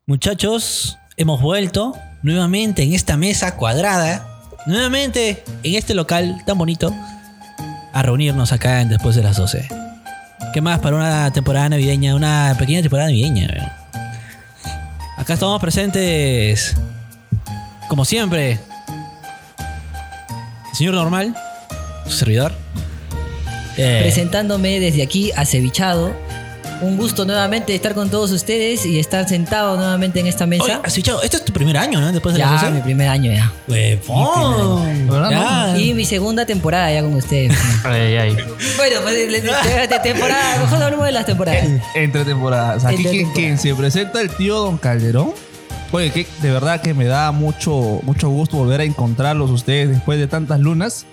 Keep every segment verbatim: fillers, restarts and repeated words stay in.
Muchachos, hemos vuelto nuevamente en esta mesa cuadrada, nuevamente en este local tan bonito, a reunirnos acá en Después de las doce. ¿Qué más para una temporada navideña? Una pequeña temporada navideña. ¿Verdad? Acá estamos presentes, como siempre, el señor Normal, su servidor. Eh. Presentándome desde aquí, acevichado. Un gusto nuevamente estar con todos ustedes y estar sentado nuevamente en esta mesa. Oye, acevichado, este es tu primer año, ¿no? Después de ya, las doce. mi primer año ya. Huevón. Ya. Y mi segunda temporada ya con ustedes. Ay, ay. Bueno, pues de, de, de temporada, mejor hablemos de las temporadas. Entre temporadas. Aquí Entre quien, temporadas. quien se presenta el tío Don Calderón. Oye, que de verdad que me da mucho, mucho gusto volver a encontrarlos ustedes después de tantas lunas.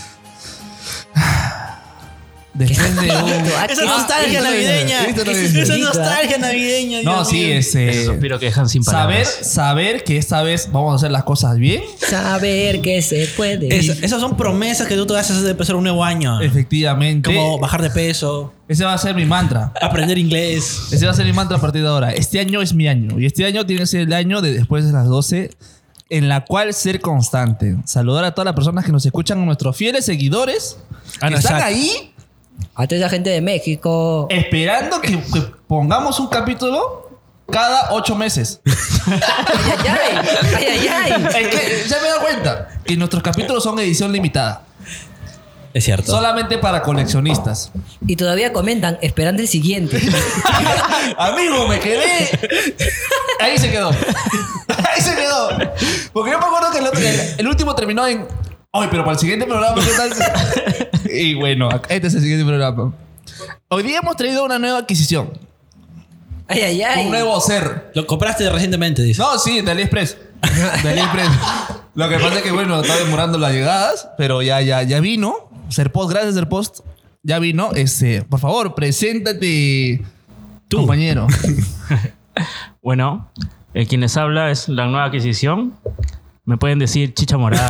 Después de un... Esa nostalgia navideña. Esa nostalgia navideña. No, Dios sí, mío. ese... Ese suspiro que dejan sin Saber, palabras. saber que esta vez vamos a hacer las cosas bien. Saber que se puede. Es- esas son promesas que tú te haces antes de empezar un nuevo año. Efectivamente. Como bajar de peso, Ese va a ser mi mantra. aprender inglés. Ese va a ser mi mantra a partir de ahora. Este año es mi año. Y este año tiene que ser el año de después de las doce, en la cual ser constante. Saludar a todas las personas que nos escuchan, a nuestros fieles seguidores Ah, que no, están exacto. ahí A toda esa gente de México. esperando que, que pongamos un capítulo cada ocho meses. Ay, ay, ay, ay, ay. Es que ya me he dado cuenta que nuestros capítulos son edición limitada. Es cierto. Solamente para coleccionistas. Y todavía comentan, esperando el siguiente. Amigo, me quedé. Ahí se quedó. Ahí se quedó. Porque yo me acuerdo que el, otro- el- el último terminó en. Ay, pero para el siguiente programa, ¿qué tal? Y bueno, este es el siguiente programa. Hoy día hemos traído una nueva adquisición. Ay, ay, ay. Un nuevo ser. Lo compraste recientemente, dice. No, sí, de AliExpress. De AliExpress. Lo que pasa es que, bueno, está demorando las llegadas, pero ya, ya, ya vino. Serpost, gracias, Serpost. Ya vino. Este, por favor, preséntate, Tú. compañero. Bueno, eh, quien les habla es la nueva adquisición. Me pueden decir chicha morada.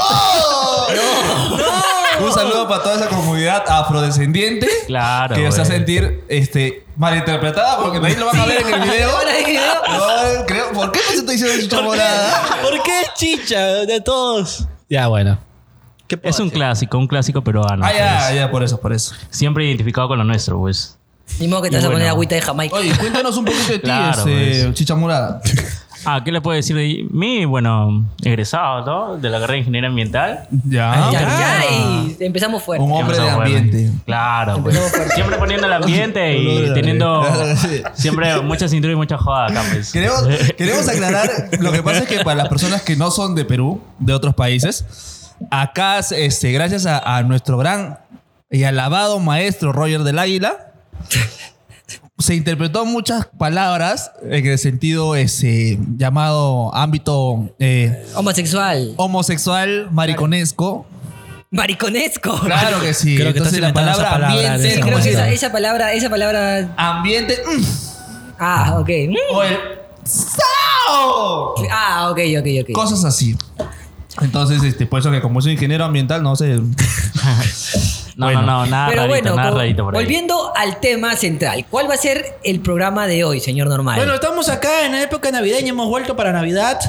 Un saludo para toda esa comunidad afrodescendiente Claro, que se va a güey. sentir este, malinterpretada porque nadie lo van a ver en el video. Ahora en el video. No, creo, ¿por qué no se está diciendo chicha morada? ¿Por qué chicha de todos? Ya, bueno. ¿Qué puedo Es un hacer? clásico, un clásico peruano. Ah, ya, pues. ya, por eso, por eso. Siempre identificado con lo nuestro, pues. Ni modo que te Y vas a poner bueno. agüita de Jamaica. Oye, cuéntanos un poquito de ti, Claro, este, pues. chicha morada. Ah, ¿qué le puedo decir de mí? Bueno, egresado, ¿no? De la carrera de Ingeniería Ambiental. Ya. Ay, ya. ay, ay. Empezamos fuerte. Un hombre de Empezamos fuerte. ambiente. Claro, pues. Siempre poniendo el ambiente y teniendo siempre mucha cintura y mucha joda acá, pues. Queremos, queremos aclarar, lo que pasa es que para las personas que no son de Perú, de otros países, acá, este, gracias a, a nuestro gran y alabado maestro Roger del Águila, se interpretó muchas palabras en el sentido ese, llamado ámbito eh, Homosexual. homosexual, mariconesco. Mariconesco. Claro que sí. Creo que Entonces estás la inventando palabra esa palabra ambiente, de Sí, esa creo que manera. esa, esa palabra, esa palabra. ambiente, mm, Ah, ok. Mm. o el sao. Ah, ok, ok, ok. Cosas así. Entonces, este, por eso que como soy ingeniero ambiental, no sé. No, Bueno. no, no, nada Pero rarito, bueno, nada co- rarito por ahí. volviendo al tema central, ¿cuál va a ser el programa de hoy, señor Normal? Bueno, estamos acá en la época navideña, hemos vuelto para Navidad.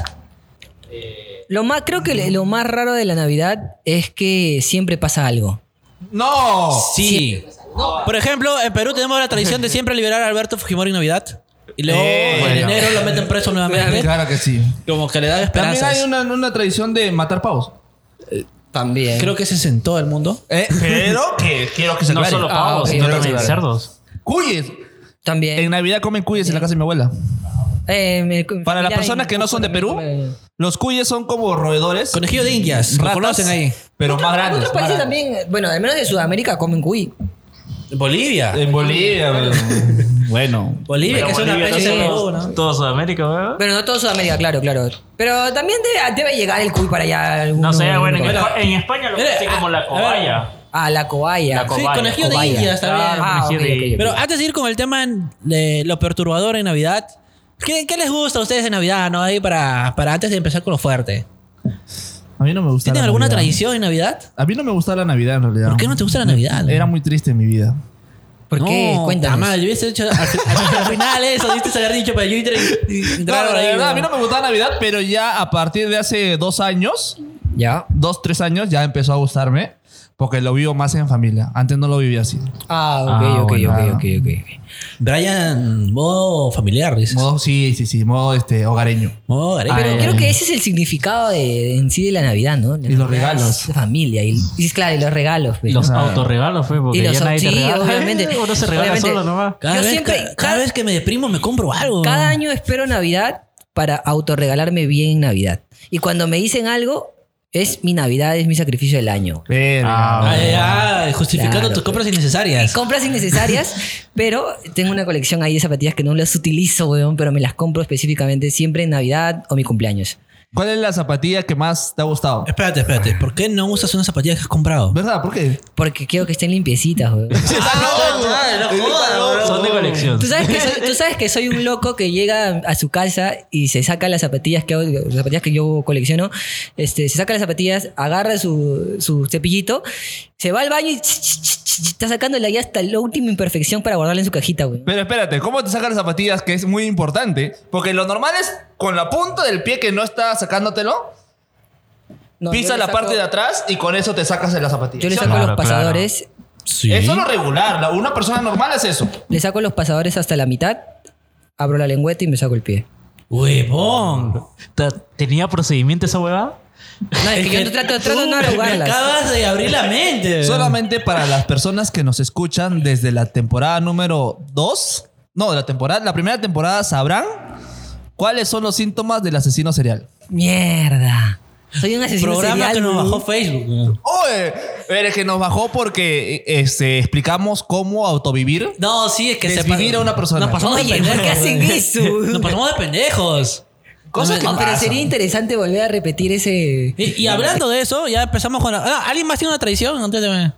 lo más, creo que lo más raro de la Navidad es que siempre pasa algo. ¡No! Sí. Por ejemplo, en Perú tenemos la tradición de siempre liberar a Alberto Fujimori en Navidad. Y luego Eh, en bueno. enero lo meten preso nuevamente. Claro que sí. Como que le da También esperanzas. hay una, una tradición de matar pavos. También. Creo que ese es en todo el mundo. Eh, pero que quiero que se No aclare. solo Ah, pavos, ok, sino ok, también ok. cerdos. Cuyes. También. En Navidad comen cuyes en la casa de mi abuela. Eh, me- Para las mira, personas que no son de Perú, me- los cuyes son como roedores. Conejillo de indias. Lo ratas, conocen ahí. Pero más grandes. Otros más países grandes. también, bueno, al menos de Sudamérica comen cuy. Bolivia. En Bolivia. bueno. Bueno. Bolivia, Pero que es una Bolivia, especie de no sé, Perú, ¿no? todo Sudamérica, ¿verdad? Pero no todo Sudamérica, claro, claro. Pero también debe, debe llegar el cuy para allá. alguno- No sé, bueno, en, alguno- Espa- en España lo Mira, conocen como la a- a cobaya. Ah, la cobaya. La Sí, cobaya. conejillo de Cobaya. indias también. Ah, ok, conejillo de- ok, ok. Pero antes de ir con el tema de lo perturbador en Navidad, ¿qué, qué les gusta a ustedes de Navidad, no? Ahí para, para antes de empezar con lo fuerte. A mí no me gusta. ¿Tienen la alguna Navidad. tradición en Navidad? A mí no me gusta la Navidad en realidad. ¿Por qué no te gusta la Navidad? Era muy triste en mi vida. ¿Por no, qué? Cuéntanos. Madre, yo hubiese hecho al, al, al final eso, diste haber dicho, pero yo entré y, y No, entraron la ahí, verdad, ¿no? a mí no me gustaba Navidad, pero ya a partir de hace dos años, ¿Ya? dos, tres años, ya empezó a gustarme porque lo vivo más en familia. Antes no lo vivía así. Ah, ok, Ah, ok, bueno. ok, ok, ok. Brian, modo familiar, dices. Modo, sí, sí, sí, modo este, hogareño. Modo gareño. Pero Ay, creo ay. que ese es el significado de, en sí de la Navidad, ¿no? La Y los Navidad regalos. es de familia. Y, y es claro, y los regalos. pues, Los ¿no? autorregalos fue porque Y los ya nadie sí, te regala. obviamente. Uno se regala Obviamente. solo nomás. Cada, Yo vez, siempre- ca- cada, cada- vez que me deprimo me compro algo. Cada año espero Navidad para autorregalarme bien en Navidad. Y cuando me dicen algo, es mi Navidad, es mi sacrificio del año. Verga. Ah, Ay, ay, justificando Claro, tus compras innecesarias. Compras innecesarias, pero tengo una colección ahí de zapatillas que no las utilizo, weón, pero me las compro específicamente siempre en Navidad o mi cumpleaños. ¿Cuál es la zapatilla que más te ha gustado? Espérate, espérate. ¿Por qué no usas unas zapatillas que has comprado? ¿Verdad? ¿Por qué? Porque quiero que estén limpiecitas, weón. Son de colección. ¿Tú sabes, que soy, tú sabes que soy un loco que llega a su casa y se saca las zapatillas que, hago- las zapatillas que yo colecciono. Este, se saca las zapatillas, agarra su, su cepillito, se va al baño y está sacándole ahí hasta la última imperfección para guardarla en su cajita, güey. Pero espérate, ¿cómo te sacas las zapatillas? Que es muy importante. Porque lo normal es con la punta del pie que no está sacándotelo, No, yo pisas le la saco- parte de atrás y con eso te sacas de la zapatilla. Yo le ¿Sí o saco no? Claro, los pasadores, Sí. Eso es lo regular. La- Una persona normal es eso. le saco los pasadores hasta la mitad, abro la lengüeta y me saco el pie. Huevón. Ta- ¿Tenía procedimiento esa huevada? No, es que yo trato, trato de no Tú me- me arrugarlas. acabas de abrir la mente. Solamente para las personas que nos escuchan desde la temporada número dos. No, de la temporada, la primera temporada sabrán cuáles son los síntomas del asesino serial. Mierda. Soy un asesino Programa serial. que nos güey. bajó Facebook. Oye, eres que nos bajó porque este, explicamos cómo autovivir. No, sí, es que Desvivir pa- a una persona. Nos pasamos Oye, de ¿por pendejos. qué hacen güey. eso? Nos pasamos de pendejos. Cosas que No, pero pasan. sería interesante volver a repetir ese. Y, y hablando de eso, ya empezamos con la... Ah, ¿alguien más tiene una tradición? Antes de... ¿No?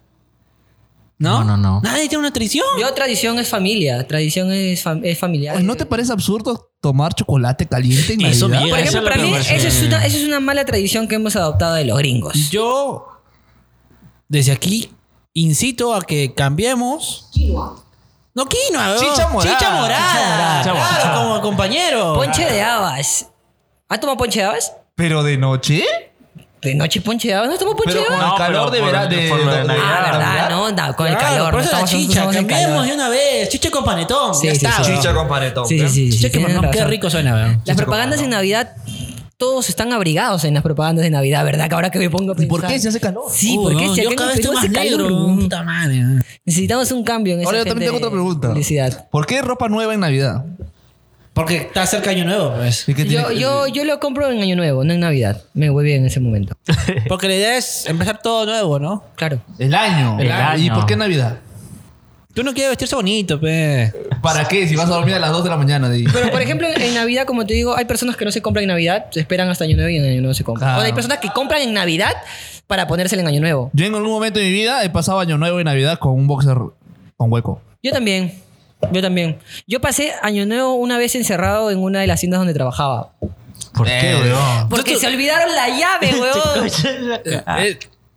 No, no, no. ¿Nadie tiene una tradición? Yo, tradición es familia. Tradición es, fam- es familiar. Oye, ¿no te parece absurdo tomar chocolate caliente en Eso me Navidad? llega. Por ejemplo, Eso es para lo mí, que me parece- eso es, una, eso es una mala tradición que hemos adoptado de los gringos. Yo, desde aquí, incito a que cambiemos... No, quinoa, weón. Chicha morada. Chicha morada. Chicha Claro, morada. como compañero. Ponche de habas. ¿Has tomado ponche de habas? ¿Pero de noche? De noche ponche de habas. ¿No has tomado ponche Pero de con habas? No, el calor pero de por- verano. De, por lo de de- Navidad. Ah, de verdad, Navidad. no, no, con el Claro, calor. por no eso la estamos- chicha. estamos en Cambiemos calor. de una vez. Chicha con panetón. Sí, ya sí, está. sí. weón. Chicha con panetón. Sí, sí, sí. sí, Chicha con tienes panetón. Qué razón. rico suena, weón. Las propagandas en Navidad, todos están abrigados en las propagandas de Navidad, ¿verdad? Que ahora que me pongo a ¿Y pensar. por qué se hace calor? Sí, Uh, porque no, si yo acá en cada el vez Perú estoy más hace negro. calor. weón. Puta madre. weón. Necesitamos un cambio en esa Ahora yo también gente tengo otra pregunta. publicidad. ¿Por qué ropa nueva en Navidad? Porque está cerca Año Nuevo, pues. ¿Y qué Yo, tiene- yo, yo lo compro en Año Nuevo, no en Navidad. Me voy bien en ese momento. Porque la idea es empezar todo nuevo, ¿no? Claro. El año. El ¿Y año. por qué Navidad? Tú no quieres vestirse bonito, pe. ¿Para qué? Si vas a dormir a las dos de la mañana. De... Pero, por ejemplo, en Navidad, como te digo, hay personas que no se compran en Navidad, se esperan hasta Año Nuevo y en Año Nuevo se compran. Claro. O hay personas que compran en Navidad para ponérsela en Año Nuevo. Yo en algún momento de mi vida he pasado Año Nuevo y Navidad con un boxer con hueco. Yo también. Yo también. Yo pasé Año Nuevo una vez encerrado en una de las tiendas donde trabajaba. ¿Por qué, Eh, weón? Porque se olvidaron la llave, weón. Eh,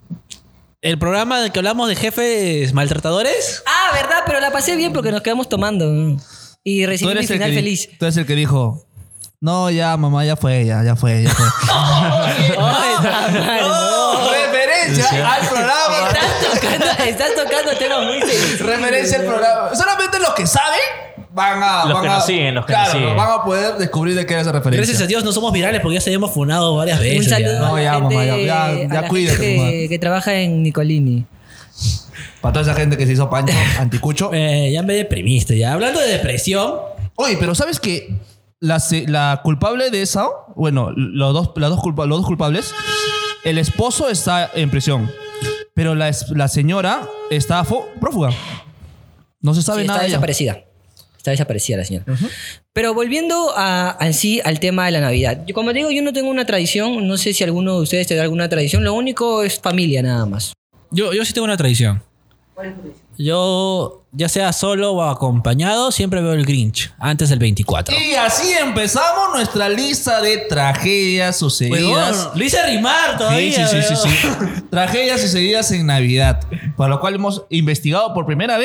El programa del que hablamos de jefes maltratadores. Ah, verdad, pero la pasé bien porque nos quedamos tomando. Y recibí mi final que di- feliz. tú eres el que dijo, no, ya, mamá, ya fue, ya, ya fue, ya fue. No. Referencia al programa. Estás tocando, estás tocando temas muy serios. Referencia al programa. Solamente los que saben van a... Los van que a- nos siguen, los que claro, nos siguen. van a poder descubrir de qué es esa referencia. Gracias a Dios no somos virales porque ya se hemos funado varias veces. Un saludo No, a la ya, gente, mamá, ya, ya, a ya la cuídate, gente mamá. que, que trabaja en Nicolini. Para toda esa gente que se hizo pancho, anticucho. Eh, ya me deprimiste, ya. Hablando de depresión. Oye, pero ¿sabes que la, se- la culpable de esa, bueno, los dos, las dos culpa- los dos culpables, el esposo está en prisión, pero la, es- la señora está fo- prófuga. No se sabe Sí, nada está de ella. desaparecida. Está desaparecida la señora. Pero volviendo a, a en sí al tema de la Navidad. Yo, como digo, yo no tengo una tradición. No sé si alguno de ustedes tendrá alguna tradición. Lo único es familia nada más. Yo, yo sí tengo una tradición. Yo, ya sea solo o acompañado, siempre veo el Grinch antes del veinticuatro. Y así empezamos nuestra lista de tragedias sucedidas. Huevón, lo hice rimar Sí, todavía. sí, sí, sí, huevón. sí. Tragedias sucedidas en Navidad. Para lo cual hemos investigado por primera vez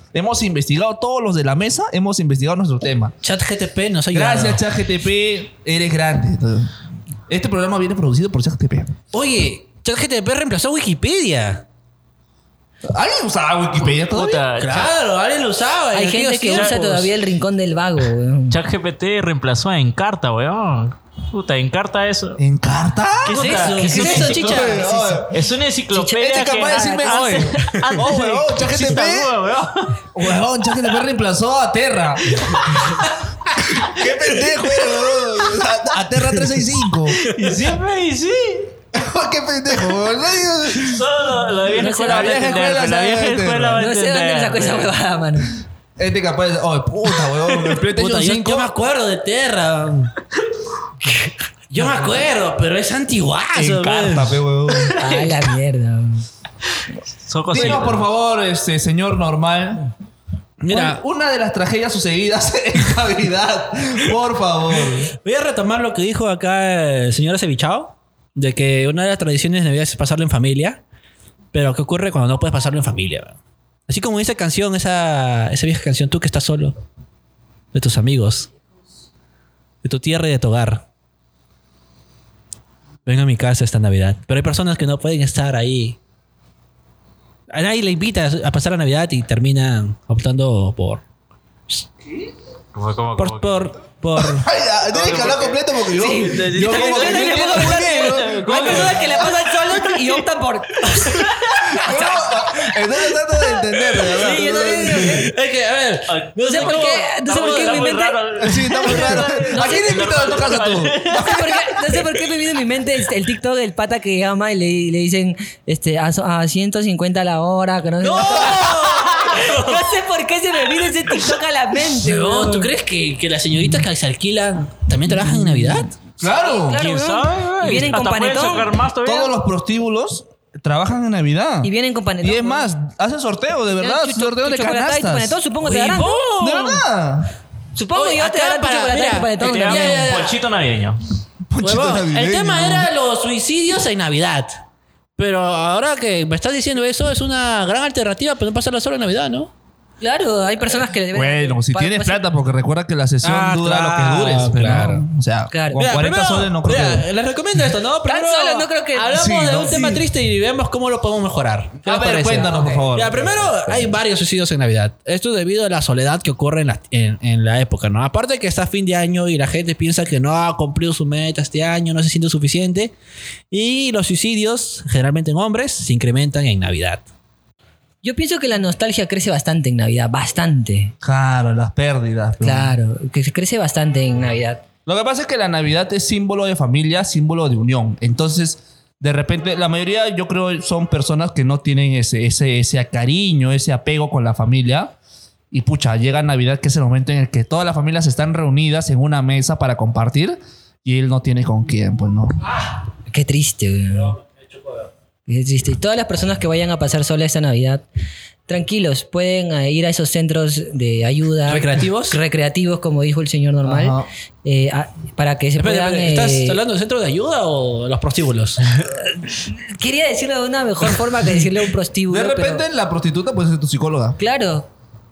Hemos investigado, todos los de la mesa, hemos investigado nuestro tema. ChatGTP nos ha ayudado. Gracias, ChatGTP. Eres grande. Este programa viene producido por ChatGTP. Oye, ChatGTP reemplazó a Wikipedia. ¿Alguien usaba Wikipedia todavía? Puta, Claro, alguien lo usaba. Hay en gente aquellos que usa tiempos. todavía el rincón del vago, weón. ChatGPT reemplazó a Encarta, weón. Puta, Encarta eso. ¿En carta? ¿Qué es Puta, eso? ¿qué ¿Qué es es eso, eso, chicha? Es una enciclopedia Este es que... capaz de decirme, Ah, oye, antes oh, de weón, que ChatGPT. exista Google, weón. Huevón, ChatGPT reemplazó a Terra. ¡Qué pendejo, weón! A, a Terra trescientos sesenta y cinco. Y siempre, y sí. ¡Qué pendejo, weón! Nadie- Solo la vieja No sé, escuela va a la vieja entender. escuela La vieja sabe escuela va a No sé entender. dónde le sacó esa huevada, mano. Este capaz de... ¡Oh, puta, weón! El PlayStation Puta, yo, cinco. yo me acuerdo de Terra. Yo me acuerdo, pero es antiguazo. En carta, pe, weón. Ah, la mierda, weón. Son cositas. Dinos, por favor, este señor normal. Mira, ¿cuál- una de las tragedias sucedidas en Navidad. Por favor. voy a retomar lo que dijo acá el señor Acevichao, de que una de las tradiciones de Navidad es pasarlo en familia, pero ¿qué ocurre cuando no puedes pasarlo en familia? Así como esa canción, esa, esa vieja canción, tú que estás solo, de tus amigos, de tu tierra y de tu hogar. Ven a mi casa esta Navidad. Pero hay personas que no pueden estar ahí. A nadie le invita a pasar la Navidad y terminan optando por... Como, como, Por... como- por, por Ay, ya, tienes que hablar completo porque yo. Sí, yo como que no entiendo muy bien, ¿no? Hay personas que la pasan solos y optan por. No, estoy tratando de entender, de verdad. Sí, yo también. Es que, a ver, No sé por qué. No sé por qué Está en mi muy mente. raro. Sí, está muy raro. ¿A quién invitas a tu casa tú? No sé por qué, no sé por qué me viene en mi mente este, el TikTok del pata que llama y le, le dicen este, a, so- a ciento cincuenta la hora. Que no, sé ¡No! no sé por qué se me viene ese TikTok a la mente. No, weón. ¿tú crees que, que las señoritas que se alquilan también trabajan en Navidad? Claro. Claro, ¿Quién weón. sabe? Y vienen con Hasta pueden panetón. sacar más todavía. Todos los prostíbulos trabajan en Navidad. Y vienen con panetón. Y es más, hacen sorteo, de verdad. Chucho- Sorteo de chocolate y canastas. panetón, supongo que te darán. ¡Huevón! De verdad. Supongo Oye, que yo te acá darán tu para- chocolate mira, y panetón. Te Ya, dan ya, ya. un ponchito navideño. Ponchito Huevón, el navideño. tema era los suicidios en Navidad. Pero ahora que me estás diciendo eso, es una gran alternativa para no pasarla solo en Navidad, ¿no? Claro, hay personas que le deben. Bueno, si pa- tienes pa- plata, porque recuerda que la sesión Ah, dura claro, lo que dure. pero claro. no, o sea, Claro. con Mira, cuarenta primero, soles no creo mira, que... les recomiendo esto, ¿no? Primero, solo no creo que- Hablamos Sí, de ¿no? un tema Sí. triste y vemos cómo lo podemos mejorar. ¿Qué A les ver, parece? cuéntanos, por favor. Ya, primero, hay varios suicidios en Navidad. Esto debido a la soledad que ocurre en la, en, en la época, ¿no? Aparte que está fin de año y la gente piensa que no ha cumplido su meta este año, no se siente suficiente. Y los suicidios, generalmente en hombres, se incrementan en Navidad. Yo pienso que la nostalgia crece bastante en Navidad, bastante. Claro, las pérdidas. pero- Claro, que se crece bastante en Navidad. Lo que pasa es que la Navidad es símbolo de familia, símbolo de unión. Entonces, de repente, la mayoría yo creo son personas que no tienen ese, ese, ese cariño, ese apego con la familia. Y pucha, llega Navidad, que es el momento en el que todas las familias están reunidas en una mesa para compartir y él no tiene con quién, pues no. Qué triste, güey. Qué triste. Y todas las personas que vayan a pasar sola esta Navidad, tranquilos, pueden eh, ir a esos centros de ayuda. ¿Recreativos? Recreativos, como dijo el señor normal. Ajá. eh, a- para que se Espera, puedan... espera, ¿estás eh, hablando del centro de ayuda o los prostíbulos? Quería decirlo de una mejor forma que decirle a un prostíbulo. De repente, pero- la prostituta puede ser tu psicóloga. claro.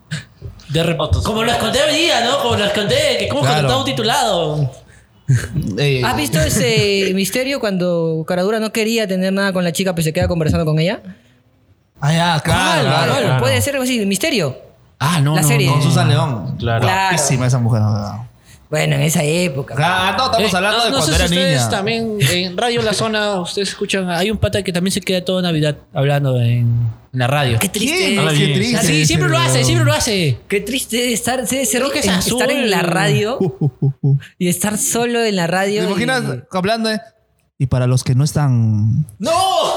De rep- Otros- como les conté hoy día, ¿no? Como les conté, que cómo Claro. contrataba un titulado. Eh, ¿Has visto ese misterio cuando Caradura no quería tener nada con la chica, pero se queda conversando con ella? Ah, ya, claro, ¿Cuál? claro. Bueno, claro. puede ser algo así, misterio. Ah, no, La no, serie. no. Con Susan León. Claro. Claro. Guapísima esa mujer. ¿no? Bueno, en esa época. Ah, no, estamos Eh, hablando no, de no cuando sé era si ustedes niña. también en Radio La Zona, ustedes escuchan, hay un pata que también se queda toda Navidad hablando en, en la radio. Qué triste. ¿Quién? Ah, Qué bien. triste. Sí, siempre lo hace, siempre lo hace. Qué triste estar, debe ser Creo que es en- azul. estar en la radio y estar solo en la radio. ¿Te imaginas y- hablando de... Y para los que no están... ¡No!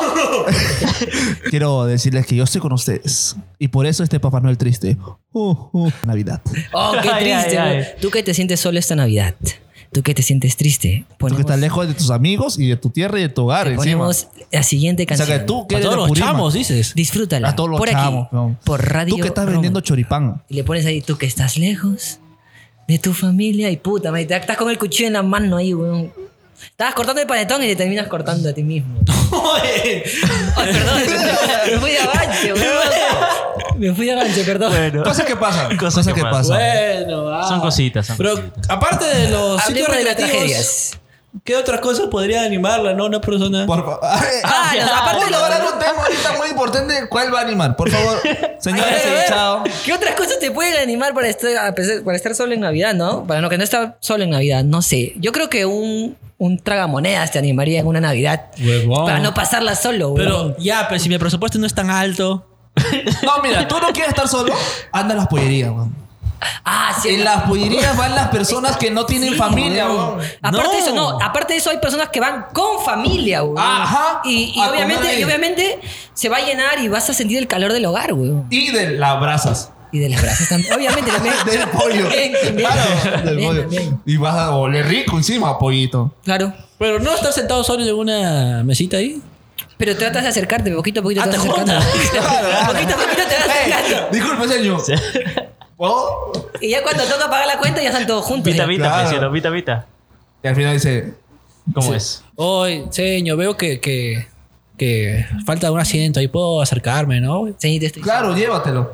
Quiero decirles que yo estoy con ustedes. Y por eso este Papá Noel triste. Uh, uh, Navidad. Oh, qué Ay, triste. ay, güey. ay. Tú que te sientes solo esta Navidad. Tú que te sientes triste. Tú Ponemos, que estás lejos de tus amigos y de tu tierra y de tu hogar. te encima. ponemos la siguiente O sea canción. que tú que A eres todos de los Purima, chamos, dices. Disfrútala. a todos los por aquí, chamos. no. por radio. Tú que estás Roma. vendiendo choripán. Y le pones ahí, tú que estás lejos de tu familia y puta, me, estás con el cuchillo en la mano ahí, weón. Estabas cortando el panetón y te terminas cortando a ti mismo. Ay, perdón, me fui de avance, weón. Me fui de avance, perdón. Bueno, Cosas que pasan. Cosas Cosas que que pasan. pasan. Bueno, ah. son cositas. Son Pero cositas. aparte de los sitios Hablemos de las recreativos, tragedias. ¿qué otras cosas podría animarla, no? Una persona. Por favor. Ah, los- aparte Puta, los- ahora un tema ahorita muy importante. ¿Cuál va a animar? Por favor, señores, A ver, a ver, chao. ¿Qué otras cosas te pueden animar para estar, a pesar- para estar solo en Navidad, no? Para no que no estar solo en Navidad, no sé. Yo creo que un, un tragamonedas te animaría en una Navidad. Huevón. Para no pasarla solo, Pero huevón. ya, pero si mi presupuesto no es tan alto. No, mira, tú no quieres estar solo, anda a las pollerías, weón. Ah, sí. En las pollerías van las personas que no tienen Sí, familia, huevón. weón. Aparte No. de eso, no. Aparte de eso, hay personas que van con familia, güey. Ajá. Y, y A obviamente, comer ahí. y obviamente se va a llenar y vas a sentir el calor del hogar, güey. Y de las brasas. Y de las brasas también. Obviamente también. Del pollo. También, también. Claro, del También, pollo. también. Y vas a oler rico encima, pollito. Claro. Pero no estar sentado solo en una mesita ahí. Pero tratas de acercarte, poquito a poquito Ah, te vas te acercando. juntas. Poquito a poquito te vas acercando. Disculpe, señor. ¿Puedo? Y ya cuando toca pagar la cuenta ya están todos juntos. Vita, ya. vita, Claro. pues, cielo, vita, vita. Y al final dice, ¿Cómo es? Hoy, señor, veo que, que, que falta un asiento ahí. Puedo acercarme, ¿no? Sí, te estoy- claro, llévatelo.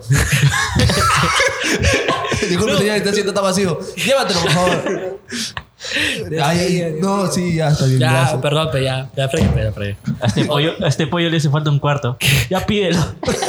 Disculpe, señor, este asiento está vacío. Llévatelo, por favor. Ay, ay, no, sí, ya está bien. Ya, gracias. perdón, pero ya. Ya fregué, ya fregué. A este, pollo, a este pollo le hace falta un cuarto. Ya pídelo.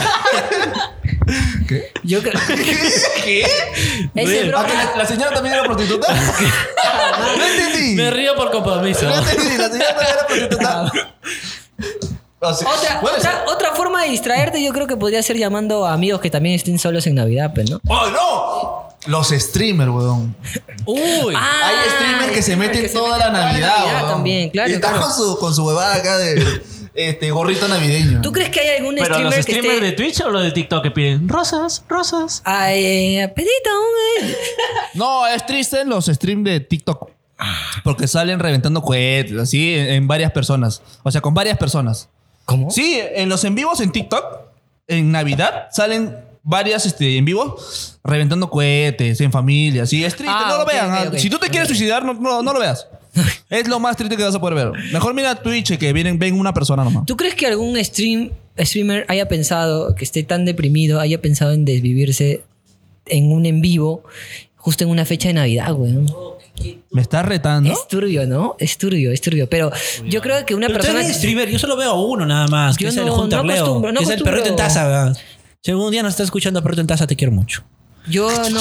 Yo creo. ¿Qué? Ese ¿A broma. que la, la señora también era prostituta? No entendí. Me río por compromiso. No entendí. La señora también era prostituta. O sea, Otra, puede ser. otra, otra forma de distraerte, yo creo que podría ser llamando a amigos que también estén solos en Navidad, pues, ¿no? ¡Oh, no! Los streamers, weón. Uy. Ah, Hay streamers que se meten que se toda meten la toda la Navidad, Navidad weón. también, claro, Y está claro. con su, con su huevada acá de este, gorrito navideño. ¿Tú crees que hay algún ¿Pero streamer los que streamers esté... de Twitch o los de TikTok que piden rosas, rosas? Ay, eh, pedito, hombre. No, es triste en los streams de TikTok. Porque salen reventando cohetes, así, en, en varias personas. O sea, con varias personas. ¿Cómo? Sí, en los en vivos en TikTok, en Navidad, salen varias este, en vivo reventando cohetes en familia. Sí, es triste, Ah, no lo ok, vean. ok, ah. ok. Si tú te quieres suicidar, no, no, no lo veas. Es lo más triste que vas a poder ver. Mejor mira Twitch, que vienen, ven una persona nomás. ¿Tú crees que algún stream, streamer haya pensado, que esté tan deprimido, haya pensado en desvivirse en un en vivo justo en una fecha de Navidad, güey? ¿Me estás retando? Es turbio, ¿no? Es turbio, es turbio. Pero yo creo que una Pero persona... usted es streamer, yo solo veo a uno nada más, que Yo es el no- Hunter no Leo. acostumbro, no que es el acostumbro. perrito en taza, ¿verdad? Si algún día nos está escuchando perrito en taza, te quiero mucho. Yo no...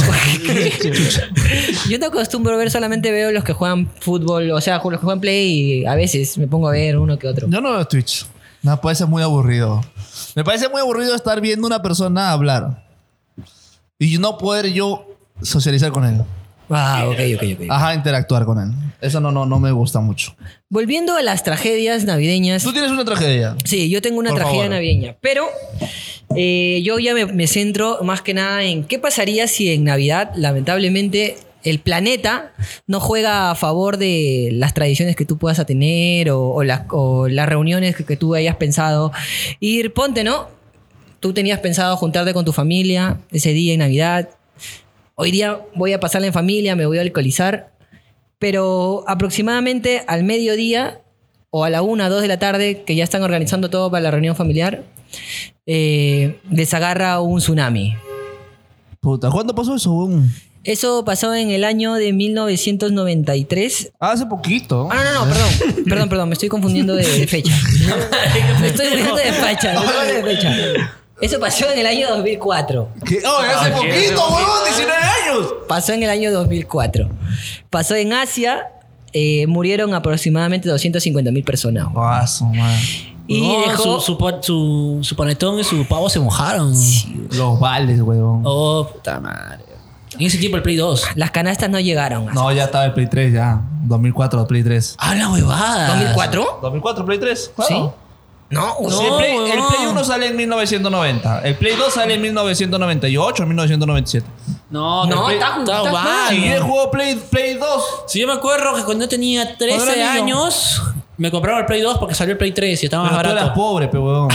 yo no acostumbro ver, solamente veo los que juegan fútbol, o sea, los que juegan play y a veces me pongo a ver uno que otro. Yo no veo Twitch. Me parece muy aburrido. Me parece muy aburrido estar viendo una persona hablar. Y no poder yo socializar con él. Ah, ok, ok, ok. Ajá, interactuar con él. Eso no, no, no me gusta mucho. Volviendo a las tragedias navideñas. Tú tienes una tragedia. Sí, yo tengo una Por tragedia favor. navideña, pero eh, yo ya me, me centro más que nada en qué pasaría si en Navidad, lamentablemente, el planeta no juega a favor de las tradiciones que tú puedas tener o, o las, o las reuniones que, que tú hayas pensado ir. Ponte, ¿no? Tú tenías pensado juntarte con tu familia ese día en Navidad. Hoy día voy a pasarla en familia, me voy a alcoholizar, pero aproximadamente al mediodía o a la una, dos de la tarde, que ya están organizando todo para la reunión familiar, eh, les agarra un tsunami. Puta, ¿cuándo pasó eso? weón? Eso pasó en el año de mil novecientos noventa y tres. Ah, hace poquito. Ah, no, no, no, perdón. Perdón, perdón, me estoy confundiendo de, de fecha. Me estoy confundiendo de fecha. me estoy confundiendo de fecha. Eso pasó en el año dos mil cuatro. ¿Qué? Oh, hace Ah, ¿qué? poquito, Hace huevón, diecinueve años. Pasó en el año dos mil cuatro. Pasó en Asia. eh, murieron aproximadamente doscientas cincuenta mil personas. Ah, su madre. Y No, dejó... su, su, pa- su, su panetón y su pavo se mojaron. Los vales, huevón. Oh, puta madre. En ese tiempo el Play dos. Las canastas no llegaron. No, ya estaba el Play tres, ya. dos mil cuatro, Play tres. Ah, la huevada. ¿dos mil cuatro? dos mil cuatro, Play tres. ¿Sí? Claro. No, Sí, no. el, Play, el huevón. Play uno sale en mil novecientos noventa. El Play dos sale en mil novecientos noventa y ocho o mil novecientos noventa y siete. No, No, el Play- está- está está mal. mal. Si yo juego Play, Play dos. Sí, yo me acuerdo que cuando yo tenía Cuando trece era niño. años, me compraron el Play dos porque salió el Play tres y estaba más Pero tú eras barato. pobre, pe huevón.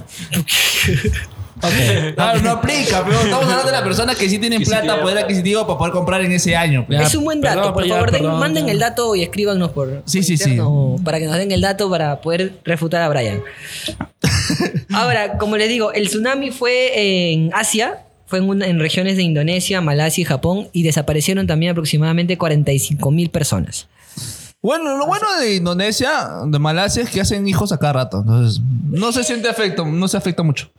Claro, no aplica, pero estamos hablando de las personas que sí tienen plata, poder adquisitivo para poder comprar en ese año. pe. Ya, Es un buen dato. perdón, por ya, favor, den- perdón, manden ya. el dato y escríbanos por, Sí, por sí, sí. interno para que nos den el dato para poder refutar a Brian. Ahora, como les digo, el tsunami fue en Asia, fue en, una- en regiones de Indonesia, Malasia y Japón, y desaparecieron también aproximadamente cuarenta y cinco mil personas. Bueno, lo bueno de Indonesia, de Malasia, es que hacen hijos a cada rato. Entonces, no se siente efecto, no se afecta mucho.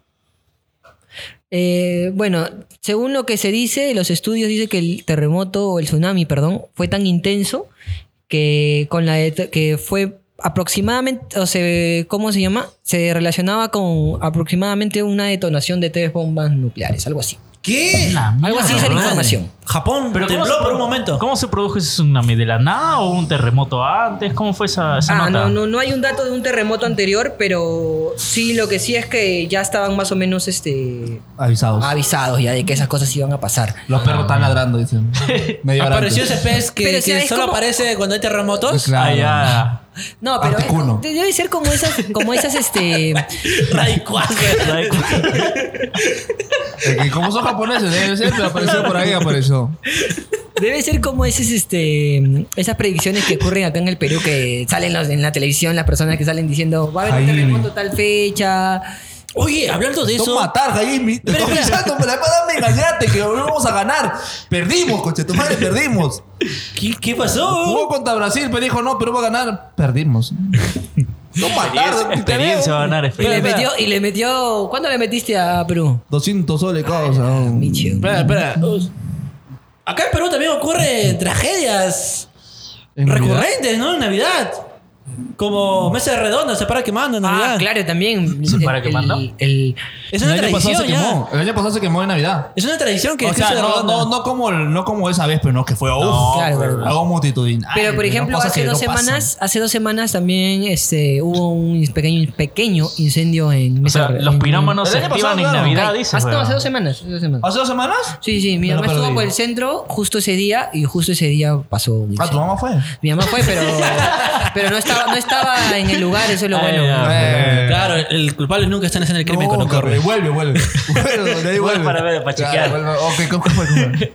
Eh, bueno, según lo que se dice, los estudios dicen que el terremoto o el tsunami, perdón, fue tan intenso que con la det- que fue aproximadamente, o sea, ¿cómo se llama? Se relacionaba con aproximadamente una detonación de tres bombas nucleares, algo así. ¿Qué? Algo así es la información. Japón Pero ¿cómo tembló se por un produ- momento. ¿Cómo se produjo ese tsunami? ¿De la nada o un terremoto antes? ¿Cómo fue esa, esa Ah, nota? no, no, no hay un dato de un terremoto anterior, pero sí, lo que sí es que ya estaban más o menos este, Avisados. avisados ya de que esas cosas iban a pasar. Los perros están ladrando, dicen. Medio Apareció antes. ese pez que, Pero, que o sea, es solo como- aparece cuando hay terremotos. Claro. Ah, ya. No, pero es- Articuno. debe ser como esas, como esas, este, Rayquaza. Eh, que como son japoneses, debe ser, pero apareció por ahí, apareció. debe ser como esas, este, esas predicciones que ocurren acá en el Perú que salen los- en la televisión las personas que salen diciendo va a haber un Jaime. terremoto tal fecha. Oye, hablando de Son eso. matar, Jaime. Te Espera, estoy espera. avisando, me la pasada me engañaste, que hoy vamos a ganar. Perdimos, coche, tu madre, perdimos. ¿Qué, qué pasó? Jugó contra Brasil, pero dijo, no, Perú va a ganar. Perdimos. Son matar, Experiencia, experiencia va a ganar. Y le experiencia. metió, y le metió. ¿Cuándo le metiste a Perú? doscientos soles, causa. Micho. Espera, espera. Acá en Perú también ocurren tragedias ¿En Navidad? recurrentes, ¿no? En Navidad. Como Mesa Redonda se para quemando en Navidad. Ah, claro, también. ¿Se para El- quemando? el- el- Es El una año pasado tradición se ya. quemó. El año pasado se quemó en Navidad. Es una tradición que O sea, Mesa no, Redonda. no, no, como, no como esa vez, pero no, que fue uf, claro, claro. algo multitudinario. Pero por ejemplo, cosas hace que dos no pasan. semanas, hace dos semanas también este, hubo un pequeño, pequeño incendio en O sea, Mesa- los en- pirómanos El se año activan pasado, en claro. Navidad, Ay, dices. hace, no, weón. hace dos semanas. hace dos semanas. ¿Hace dos semanas? Sí, sí, mi Me lo mamá estuvo perdí. por el centro justo ese día y justo ese día pasó un Ah, tu incendio. mamá fue. Mi mamá fue, pero, pero no, estaba, no estaba en el lugar, eso es lo Ah, bueno. ya. Eh, Claro, el culpable nunca está en el crimen no, cuando corre. corre. Vuelve, vuelve. Vuelve, de ahí Vuelve vuelve. para ver, para chequear. Claro, vuelve. Ok, ¿cómo fue? ¿Cómo fue?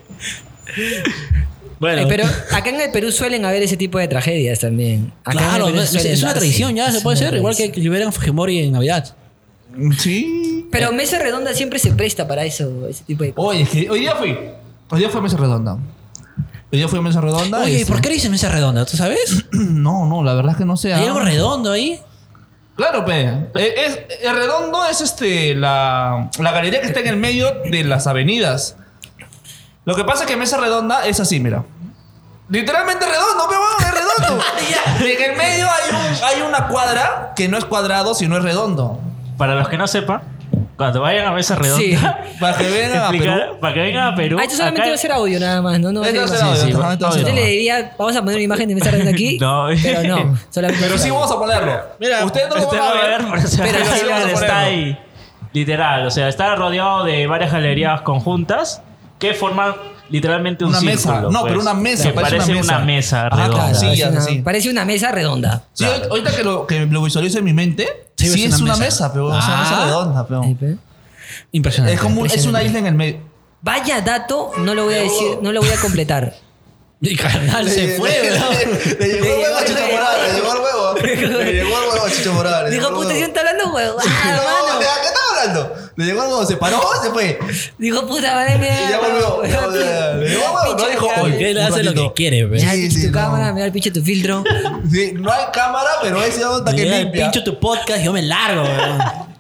Bueno, Eh, pero acá en el Perú suelen haber ese tipo de tragedias también. Acá en el claro, Perú no, es, suelen es una darse. tradición ya, se Es puede una ser. Igual que tradición. liberan Fujimori en Navidad. Sí. Pero Mesa Redonda siempre se presta para eso, ese tipo de cosas. Oye, es que hoy día fui. Hoy día fue Mesa Redonda. Hoy día fue Mesa Redonda. Oye, ¿y este- por qué le dicen Mesa Redonda? ¿Tú sabes? No, no, la verdad es que no sé. ¿Hay ah. algo redondo ahí? Claro, pe. Eh, Es, el redondo es este la, la galería que está en el medio de las avenidas. Lo que pasa es que Mesa Redonda es así, mira. Literalmente redondo, pe, weón, es redondo. Y en el medio hay, un- hay una cuadra que no es cuadrado, sino es redondo. Para los que no sepan, cuando vayan a Mesa Redonda, Para que vengan a explicar- Perú. para que vengan a Perú. Ah, esto solamente acá- va a ser audio nada más, ¿no? No va a ser Esto va a imagen. ser audio, sí, solamente va a ser audio. Yo le audio. diría, vamos a poner una imagen de Mesa Redonda aquí, No. pero no, solamente Pero sí vamos a ponerlo. Mira, ustedes no lo Usted van va a a ver. ver, pero, o sea, Pero Mesa sí vamos a está ponerlo. ahí. Literal, o sea, está rodeado de varias galerías conjuntas que forman literalmente un Una círculo. mesa. No, pues, pero una mesa, que parece parece una mesa. una mesa Ajá, redonda. claro. Claro, sillas, es una- así. parece una mesa redonda. Sí, ahorita- ahorita que lo, que lo visualizo en mi mente, Sí, sí, ves es una una mesa. mesa, pero es una Ah. mesa redonda, pero. Ahí, pe. Impresionante. Es como un- es una isla en el medio. Vaya dato, no lo voy a decir, no lo voy a completar. Mi canal se fue, bro. Le llegó el huevo a Chicho Morales, le llegó el huevo. Le llegó el huevo a Chicho Morales. Dijo, puta, si está hablando huevo. Ah, No, hermano. ¿de qué estaba hablando? Le llegó el huevo, se paró, se fue. Dijo, puta, madre mía. Y ya volvió. Ya volvió. Le llegó el huevo, no dijo hoy. Porque él Un hace lo ratito. que quiere, bro. Mira el Sí, pinche sí, tu no. cámara, mira el pinche tu filtro. Sí, no hay cámara, pero ese onda que Llega el limpia. pincho tu podcast y yo me largo, bro.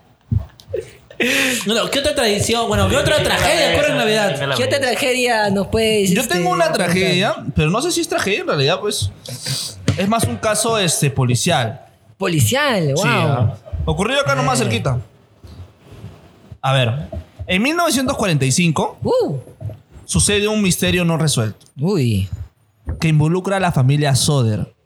Bueno, ¿qué otra tradición? Bueno, ¿qué otra tragedia ocurre en Navidad? ¿Qué otra tragedia nos puedes Yo este, tengo una contar? tragedia, pero no sé si es tragedia en realidad, pues. Es más un caso este, policial. Policial, wow. Sí, ah. Ocurrió acá nomás cerquita. A ver, en mil novecientos cuarenta y cinco Uh, sucede un misterio no resuelto uy. que involucra a la familia Soder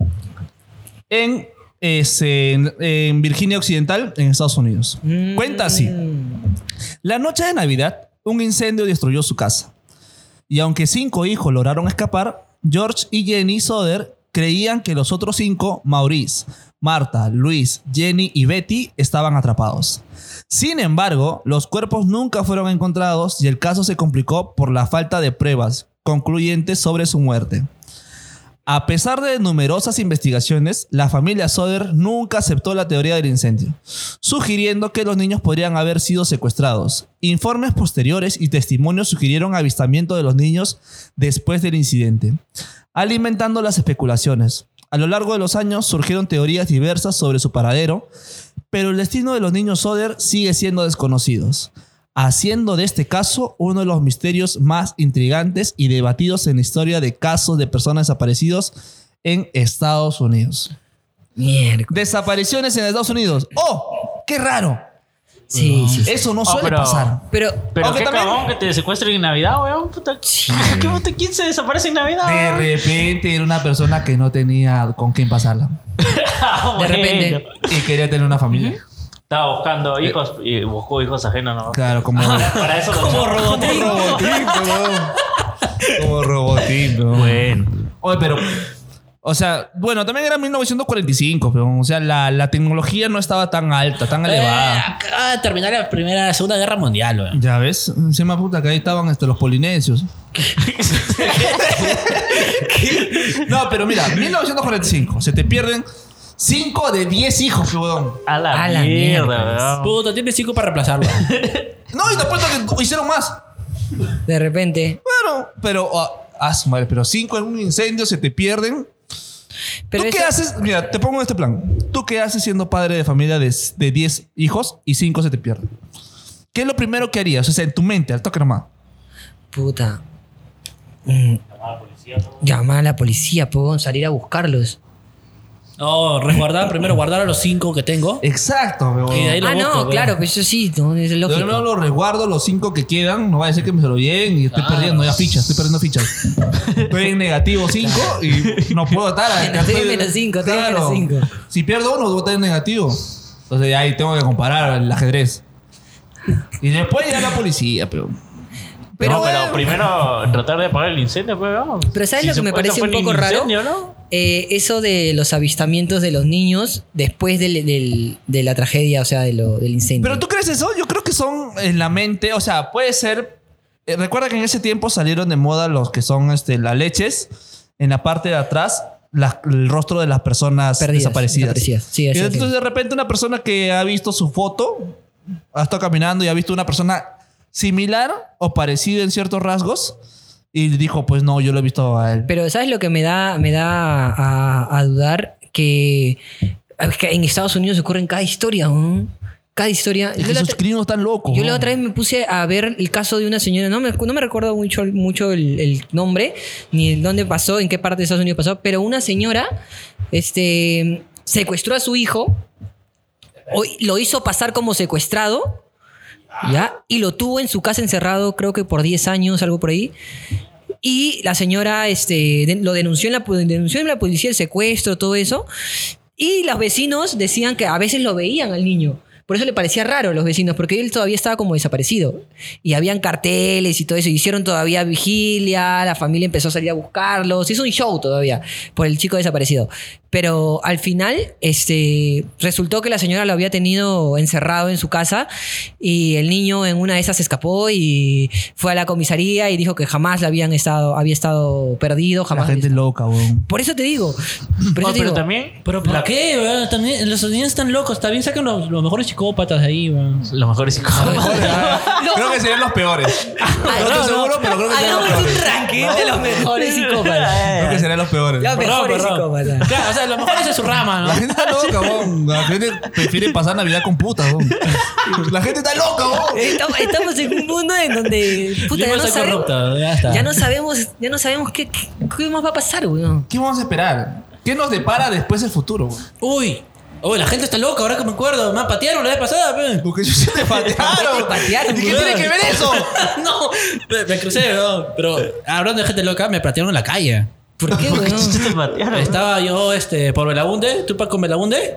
en, este, en, en Virginia Occidental, en Estados Unidos. Mm. Cuenta así. La noche de Navidad, un incendio destruyó su casa. Y aunque cinco hijos lograron escapar, George y Jenny Soder creían que los otros cinco, Maurice, Marta, Luis, Jenny y Betty, estaban atrapados. Sin embargo, los cuerpos nunca fueron encontrados y el caso se complicó por la falta de pruebas concluyentes sobre su muerte. A pesar de numerosas investigaciones, la familia Soder nunca aceptó la teoría del incendio, sugiriendo que los niños podrían haber sido secuestrados. Informes posteriores y testimonios sugirieron avistamiento de los niños después del incidente, alimentando las especulaciones. A lo largo de los años surgieron teorías diversas sobre su paradero, pero el destino de los niños Soder sigue siendo desconocido, haciendo de este caso uno de los misterios más intrigantes y debatidos en la historia de casos de personas desaparecidos en Estados Unidos. Mierda. Desapariciones en Estados Unidos. ¡Oh! ¡Qué raro! Sí, sí, sí. Eso no Oh, suele pero- pasar. Pero, Pero Aunque qué también- cabrón que te secuestren en Navidad, weón. Puta. ¿Qué puta? ¿Quién se desaparece en Navidad? De weón? repente era una persona que no tenía con quién pasarla Ah, de bueno. repente. y quería tener una familia. Estaba buscando hijos y buscó hijos ajenos, ¿no? Claro, como Para eso lo Como echó. Robotín. robotín, weón. Como robotín, weón. Bueno. Oye, pero, o sea, bueno, también era mil novecientos cuarenta y cinco, pero, o sea, la, la tecnología no estaba tan alta, tan Eh, elevada. acaba de terminar la primera, la segunda guerra mundial, weón. Ya ves, se me puta que ahí estaban este, los polinesios. No, pero mira, mil novecientos cuarenta y cinco, se te pierden cinco de diez hijos, weón. A la, A la mierda, mierda. weón. Puta, tienes cinco para reemplazarlo. No, y te apuesto que hicieron más. de repente. Bueno, pero, ah, ah, su madre, pero cinco en un incendio se te pierden. Pero ¿Tú qué eso- haces? Mira, te pongo en este plan. ¿Tú qué haces siendo padre de familia de, de diez hijos y cinco se te pierden? ¿Qué es lo primero que harías? O sea, en tu mente, al toque nomás. Puta. Mm, llamar a la policía, puedo salir a buscarlos. No, resguardar, primero guardar a los cinco que tengo. Exacto, weón. Y de ahí lo Ah, no, busco, weón. claro, pues eso sí, no, es lógico. Yo no los resguardo, los cinco que quedan. No va a decir que me se lo lleven y estoy perdiendo ya fichas, estoy perdiendo fichas. Estoy en negativo cinco y no puedo estar. acá Estoy en menos cinco, estoy en menos cinco. Si pierdo uno, voy a estar en negativo. Entonces ahí tengo que comparar el ajedrez. Y después ya la policía, pero. Pero, no, pero bueno. primero tratar de apagar el incendio, pues vamos. Pero ¿sabes lo que se me puede, parece fue un ni poco raro? incendio, ¿no? Eh, eso de los avistamientos de los niños después del- del- de la tragedia, o sea, de lo, del incendio. ¿Pero tú crees eso? Yo creo que son en la mente. O sea, puede ser. eh, recuerda que en ese tiempo salieron de moda los que son este, las leches. En la parte de atrás, la- el rostro de las personas Perdidas, desaparecidas. desaparecidas. Sí, Y es cierto. entonces de repente una persona que ha visto su foto, ha estado caminando y ha visto una persona similar o parecida en ciertos rasgos y dijo, pues no, yo lo he visto a él. Pero ¿sabes lo que me da, me da a, a dudar? Que, es que en Estados Unidos ocurren cada historia, ¿no? Cada historia. Es Yo que la esos otra- gringos están locos. Yo ¿no? la otra vez me puse a ver el caso de una señora, no me, no me recuerdo mucho, mucho el, el nombre, ni el dónde pasó, en qué parte de Estados Unidos pasó, pero una señora este, secuestró a su hijo, o- lo hizo pasar como secuestrado, ¿ya? Y lo tuvo en su casa encerrado, creo que por diez años, algo por ahí. Y la señora este, de- lo denunció en, la, denunció en la policía el secuestro, todo eso. Y los vecinos decían que a veces lo veían al niño. Por eso le parecía raro a los vecinos, porque él todavía estaba como desaparecido. Y habían carteles y todo eso. Hicieron todavía vigilia, la familia empezó a salir a buscarlos. Hizo un show todavía por el chico desaparecido. Pero al final este, resultó que la señora lo había tenido encerrado en su casa y el niño en una de esas se escapó y fue a la comisaría y dijo que jamás la habían estado, había estado perdido. La Jamás gente es loca, weón. Por eso te digo. Por eso No, te pero digo. también Pero ¿por qué, weón? También, los estadounidenses están locos. También sacan los, los mejores psicópatas de ahí, weón. los mejores psicólogos. Creo que serían los peores. No estoy seguro, pero creo que serían los Hagamos un peores. ranking de los mejores psicópatas. Creo que serían los peores. Los Perdón, mejores perdón. psicópatas. Claro, o sea, los mejores de su rama, La ¿no? gente está loca, weón. La gente prefiere pasar Navidad con putas, weón. La gente está loca, weón. Estamos, estamos en un mundo en donde puta, ya, Lima no está sabemos, corrupto, ya está. ya no sabemos, ya no sabemos qué, qué, qué más va a pasar, weón. ¿Qué vamos a esperar? ¿Qué nos depara después el futuro, weón? Uy, uy, la gente está loca, ahora que me acuerdo. Me patearon la vez pasada, pe. Porque yo se te patearon. Te patearon, ¿Y qué weón. tiene que ver eso? No, me, me crucé, weón. Pero hablando de gente loca, me patearon en la calle. ¿Por qué, weón? Te patearon. Estaba yo este, por Belabunde, Tupac con Belabunde.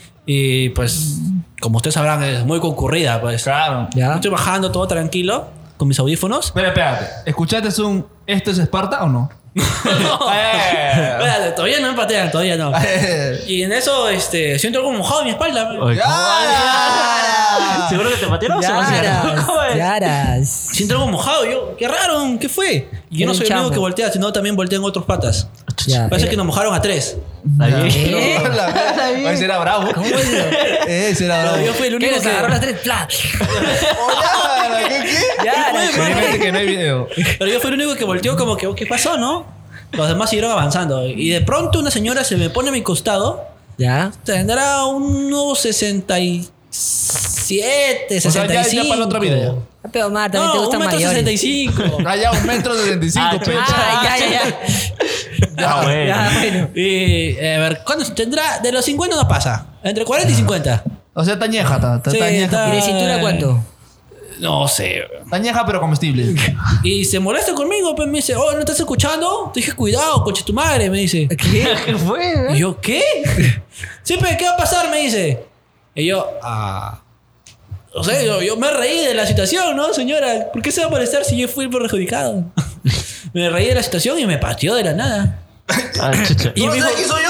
Y pues, como ustedes sabrán, es muy concurrida, pues. Claro. Ya. Estoy bajando todo tranquilo, con mis audífonos. Espera, espérate. ¿Escuchaste un ¿Esto es Esparta o no? Espérate, todavía no me patean, todavía no. Eh. Y en eso, este, siento algo mojado en mi espalda. Oye, ¡Ya! ¿seguro que te patearon? Yaras, ¿Cómo es? Yaras. Siento algo mojado. Yo, qué raro, ¿qué fue? Y yo no Era un soy el único chambo. que voltea, sino también voltean otros patas. Ya. Parece que nos mojaron a tres. Está bien. ¿Qué? La verdad. Ese era bravo. ¿Cómo es eso? Ese era bravo. Yo fui el ¿Qué? único Nos que... agarró las tres. ¡Pla! Oye, ¿qué? ¿Qué? Yaras. Felizmente que no hay video. Pero yo fui el único que volteó como que, ¿qué pasó, no? Los demás siguieron avanzando. Y de pronto una señora se me pone a mi costado. Ya. Tendrá unos sesenta y siete, O sea, sesenta y ya, cinco. ya para el otro video. Pero Mar, también te No, un gustan metro mayores. sesenta y cinco. Ah, ya, un metro sesenta y cinco, Ah, pecho. Ah, ya, ya, ya. Ah, bueno. Ya, bueno. Y, eh, a ver, ¿cuándo tendrá? De los cincuenta no pasa. Entre cuarenta y cincuenta. O sea, tañeja, ta, ta, Sí, tañeja. está- ¿Y de cintura cuánto? No sé. Tañeja, pero comestible. Y se molesta conmigo, pues me dice, oh, ¿no estás escuchando? Te dije, cuidado, coche tu madre, me dice. ¿Qué? ¿Qué fue? Y yo, ¿qué? Sí, pero ¿qué va a pasar? Me dice. Y yo, ah. O sea, yo, yo me reí de la situación, ¿no, señora? ¿Por qué se va a molestar si yo fui el perjudicado? Me reí de la situación y me pateó de la nada. Ah, chucha. Y ¿No me sabes dijo, quién soy yo?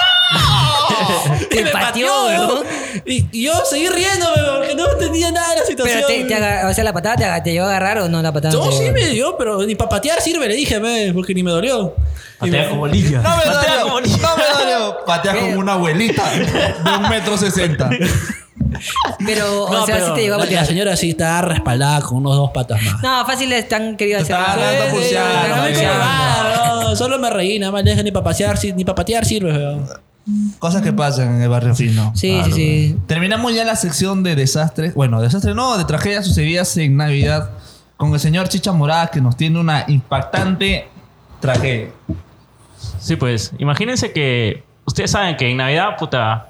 Te y me pateó, pateó, weón. y, y yo seguí riéndome porque no entendía nada de la situación. Pero te, te aga- o sea, la patada te, aga- te llegó a agarrar o no la patada. No, te sí llegó? me dio, pero ni para patear sirve, le dije, ve, porque ni me dolió. Y Patea me- como lilla. No me Patea dolió. como No lilla. me dolió. Patea como una abuelita de un metro sesenta. Pero, No, o sea, pero sí te llegó a la, la patear. señora sí está respaldada con unos dos patas más. No, fácil están querido hacer. Está- nada. está pulseando, no está me pulseando. nada, no, solo me reí, nada más le dije ni para pasear, si- ni para patear sirve. weón. Cosas que pasan en el barrio fino. Sí, sí, sí. Terminamos ya la sección de desastres. Bueno, desastres no, de tragedias sucedidas en Navidad con el señor Chicha Morada que nos tiene una impactante tragedia. Sí, pues, imagínense que ustedes saben que en Navidad, puta,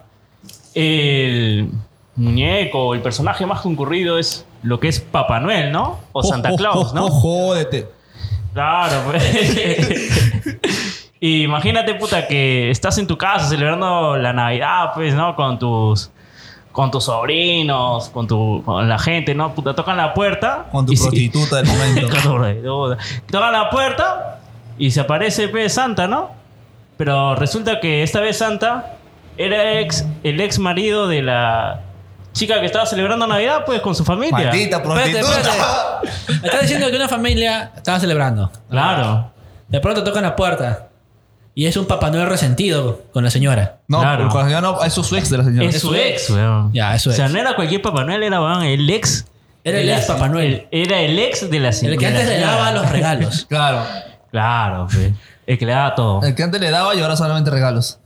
el muñeco, el personaje más concurrido es lo que es Papá Noel, ¿no? O Santa Jo, jo, Claus, jo, ¿no? jo, Jódete. Claro, pues. Y imagínate, puta, que estás en tu casa celebrando la Navidad, pues, ¿no? Con tus, con tus sobrinos, con, tu, con la gente, ¿no? Puta, tocan la puerta. Con tu y si- prostituta del momento. Con tu prostituta. Tocan la puerta y se aparece, pues, Santa, ¿no? Pero resulta que esta vez Santa era ex, el ex marido de la chica que estaba celebrando Navidad, pues, con su familia. Maldita Espérate, prostituta. espérate. Me estás diciendo que una familia estaba celebrando. Claro. De pronto tocan la puerta. Y es un Papá Noel resentido con la señora. No, Claro. pero cuando ya no, eso es su ex de la señora. Es su ex, weón. Ya, es su O sea, ex. no era cualquier Papá Noel, era weón, el ex. Era el de la ex Papá Noel. el- Era el ex de la señora. El que antes le daba los regalos. Claro. Claro, pues. El que le daba todo. El que antes le daba y ahora solamente regalos.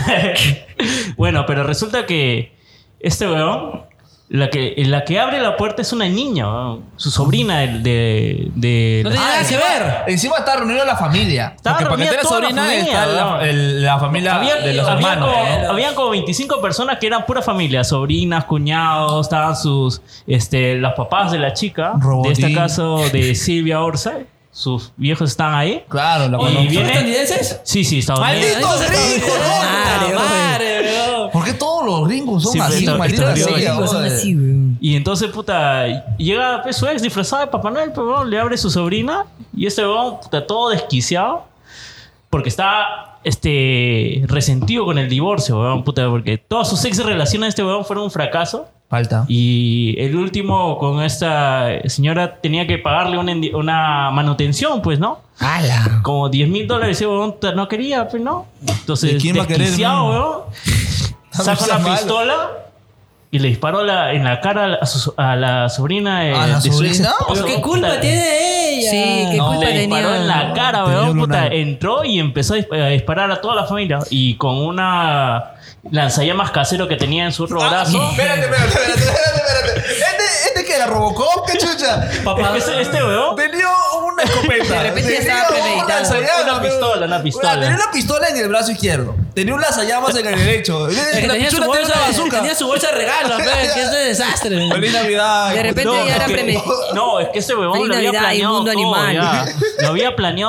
Bueno, pero resulta que este weón, la que, la que abre la puerta es una niña, weón. Su sobrina de... de, de- No tiene Ah, nada que ver. Encima está reunida la familia. Estaba Porque para que reunida esté la toda la sobrina familia, está la, weón. el- la familia Había, de los había hermanos. como, habían como veinticinco personas que eran pura familia, sobrinas, cuñados, estaban sus, este, los papás de la chica, Robotín. de este caso de Silvia Orsa, sus viejos están ahí. Claro, la Y conozco. ¿Son viene- estadounidenses? Sí, sí, estadounidenses. ¡Maldito gringo! Madre, ¡Puta madre, weón! ¿Por qué todos los gringos son Sí, así? pero Maldita está- sea, está- Chicos, son joder. así, weón. Y entonces, puta, llega pues, su ex disfrazado de Papá Noel, pero le abre su sobrina y este weón, puta, todo desquiciado porque está este, resentido con el divorcio, weón, puta, porque todas sus ex relaciones de este weón fueron un fracaso. Falta. Y el último con esta señora tenía que pagarle una, endi- una manutención, pues, ¿no? ¡Hala! Como diez mil dólares, ese weón no quería, pues, ¿no? Entonces, ¿Y quién va a querer, desquiciado, no? weón, No saca seas una malo. pistola y le disparó la- en la cara a, su- a la sobrina de, ¿A la de su ex sobrina? esposo, ¿Pero qué weón, culpa puta. tiene ella? Sí, qué No, culpa Le disparó tenía. en la cara, Tenía weón, puta. lunar. Entró y empezó a disp- a disparar a toda la familia. Y con una lanzallamas casero que tenía en su otro brazo. Ah, Espérate, espérate, espérate, espérate, espérate. ¿Este, este que era Robocop? ¿Qué chucha? Es que este, este weón. Tenía una escopeta. De repente ya Tenía estaba un premeditado. lanzallamas, Una pero- pistola, una pistola. Tenía una pistola en el brazo izquierdo. Tenía un lanzallamas en el derecho. Es que La tenía, su pistola bolsa, tenía una bazooka. tenía su bolsa de regalos, pe, que es de desastre. Feliz Navidad. De repente No, ya es era que- premeditado. No, es que ese huevón Feliz lo había Navidad y planeado mundo todo, animal. ya. Lo había planeado